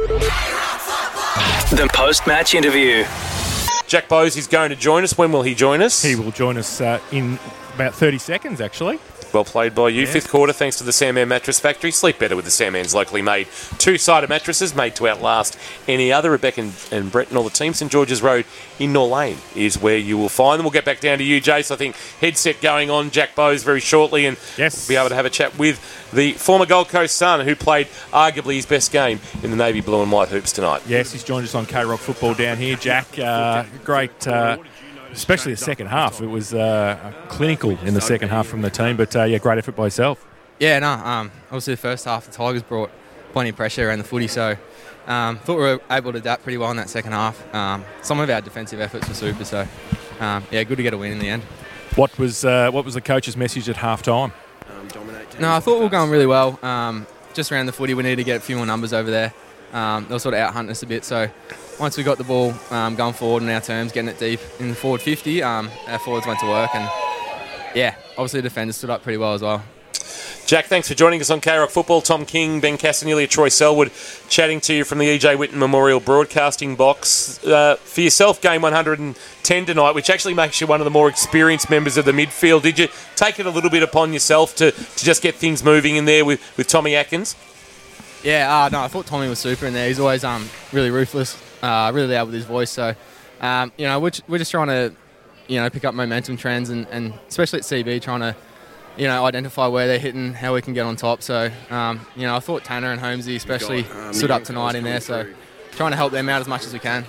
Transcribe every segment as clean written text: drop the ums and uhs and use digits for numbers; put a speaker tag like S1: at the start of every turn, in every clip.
S1: The post-match interview.
S2: Jack Bowes is going to join us. When will he join us?
S3: He will join us in about 30 seconds, actually.
S2: Well played by you. Yeah. Fifth quarter, thanks to the Sandman Mattress Factory. Sleep better with the Sandman's locally made two-sided mattresses made to outlast any other. Rebecca and Brett and all the team. St George's Road in Norlane is where you will find them. We'll get back down to you, Jace. I think headset going on Jack Bowes very shortly, and
S3: yes,
S2: be able to have a chat with the former Gold Coast Sun who played arguably his best game in the Navy Blue and White Hoops tonight.
S3: Yes, he's joined us on K-Rock Football down here. Jack, great... especially the second half. It was clinical in the second half from the team, but great effort by yourself.
S4: Yeah, obviously the first half the Tigers brought plenty of pressure around the footy, so thought we were able to adapt pretty well in that second half. Some of our defensive efforts were super, so good to get a win in the end.
S3: What was the coach's message at half time?
S4: No, I thought we were going really well. Just around the footy, we need to get a few more numbers over there. They were sort of out-hunting us a bit, so once we got the ball going forward in our terms, getting it deep in the forward 50, our forwards went to work, and obviously the defenders stood up pretty well as well.
S2: Jack, thanks for joining us on K-Rock Football. Tom King, Ben Castanelia, Troy Selwood chatting to you from the E.J. Whitten Memorial Broadcasting Box. For yourself, game 110 tonight, which actually makes you one of the more experienced members of the midfield. Did you take it a little bit upon yourself to just get things moving in there with Tommy Atkins?
S4: Yeah, I thought Tommy was super in there. He's always really ruthless, really loud with his voice. So, we're just trying to, pick up momentum trends and especially at CB, trying to, identify where they're hitting, how we can get on top. So, I thought Tanner and Holmesy especially stood up tonight in there. So, trying to help them out as much as we can.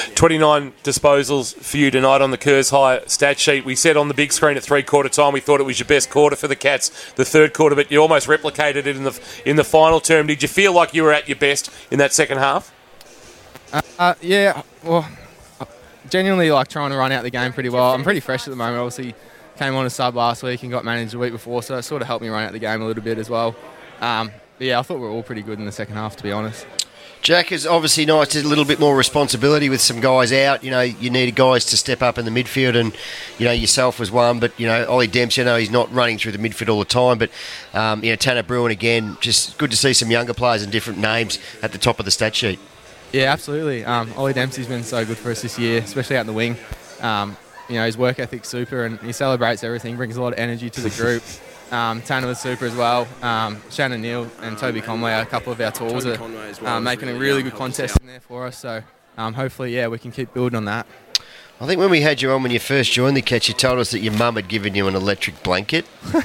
S2: 29 disposals for you tonight on the Kerrs High stat sheet. We said on the big screen at three-quarter time we thought it was your best quarter for the Cats, the third quarter, but you almost replicated it in the final term. Did you feel like you were at your best in that second half?
S4: Genuinely trying to run out the game pretty well. I'm pretty fresh at the moment. Obviously, came on a sub last week and got managed the week before, so it sort of helped me run out the game a little bit as well. I thought we were all pretty good in the second half, to be honest.
S5: Jack, is obviously nice, a little bit more responsibility with some guys out. You needed guys to step up in the midfield, and, yourself was one, but, Ollie Dempsey, I know he's not running through the midfield all the time, but, Tanner Bruin again, just good to see some younger players and different names at the top of the stat sheet.
S4: Yeah, absolutely. Ollie Dempsey's been so good for us this year, especially out in the wing. His work ethic's super, and he celebrates everything, brings a lot of energy to the group. Tanner was super as well. Shannon Neal and Toby Conway are a couple of our tools are making a really good contest in there for us. So hopefully, we can keep building on that.
S5: I think when we had you on when you first joined the Cats, you told us that your mum had given you an electric blanket.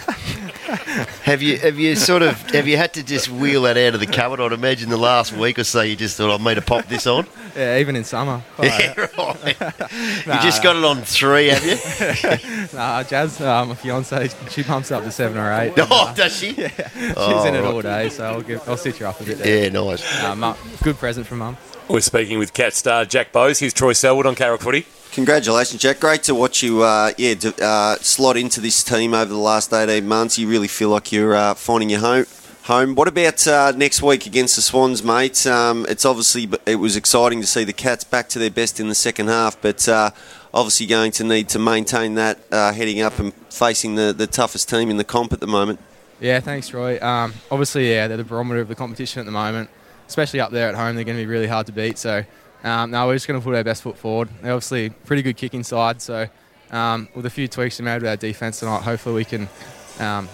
S5: Have you had to just wheel that out of the cupboard? I'd imagine the last week or so you just thought, I need to pop this on.
S4: Yeah, even in summer.
S5: Yeah, right. You just got it on 3, have you?
S4: Jazz, my fiancée, she pumps up to 7 or 8.
S5: Does she?
S4: Yeah, she's in it all day, so I'll sit you up a bit there.
S5: Yeah, nice.
S4: Good present from Mum.
S2: We're speaking with Cat star Jack Bowes. Here's Troy Selwood on K-Rock Footy.
S6: Congratulations, Jack. Great to watch you slot into this team over the last 18 months. You really feel like you're finding your home. What about next week against the Swans, mate? It was exciting to see the Cats back to their best in the second half, but obviously going to need to maintain that heading up and facing the toughest team in the comp at the moment.
S4: Yeah, thanks, Troy. They're the barometer of the competition at the moment, especially up there at home. They're going to be really hard to beat, so... we're just going to put our best foot forward. They're obviously pretty good kicking side, so with a few tweaks we made with our defence tonight, hopefully we can, turn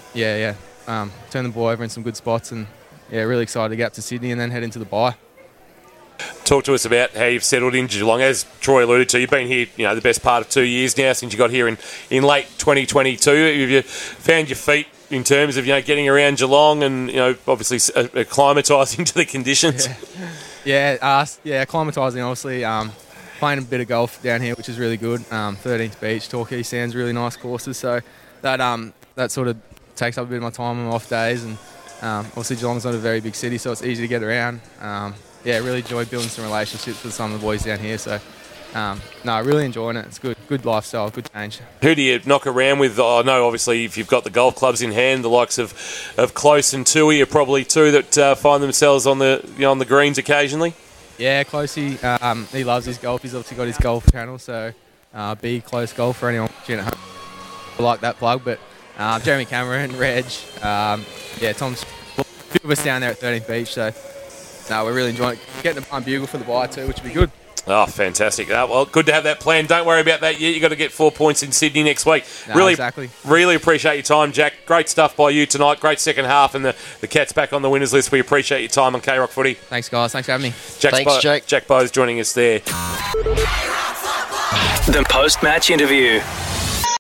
S4: the ball over in some good spots, and really excited to get up to Sydney and then head into the bye.
S2: Talk to us about how you've settled into Geelong. As Troy alluded to, you've been here, the best part of 2 years now since you got here in late 2022. Have you found your feet in terms of getting around Geelong and obviously acclimatising to the conditions?
S4: Acclimatising, obviously. Playing a bit of golf down here, which is really good. 13th Beach, Torquay Sands, really nice courses. So that sort of takes up a bit of my time on my off days. And obviously Geelong's not a very big city, so it's easy to get around. Really enjoy building some relationships with some of the boys down here. So really enjoying it. It's good lifestyle, good change. Who
S2: do you knock around with? I know obviously if you've got the golf clubs in hand, the likes of Close and Tui are probably two that find themselves on the greens occasionally.
S4: Yeah, Closey, he loves his golf. He's obviously got his golf channel, so be Close Golf for anyone watching at home. I like that plug, but Jeremy Cameron, Reg, Tom's a few of us down there at 13th Beach, so no, we're really enjoying it. Getting a bugle for the bye too, which would be good.
S2: Oh, fantastic. Well, good to have that plan. Don't worry about that yet. You've got to get 4 points in Sydney next week.
S4: No, exactly.
S2: Really appreciate your time, Jack. Great stuff by you tonight. Great second half, and the Cats back on the winners list. We appreciate your time on K-Rock Footy.
S4: Thanks, guys. Thanks for having me.
S5: Thanks, Jake.
S2: Jack Bowes joining us there.
S1: The post-match interview.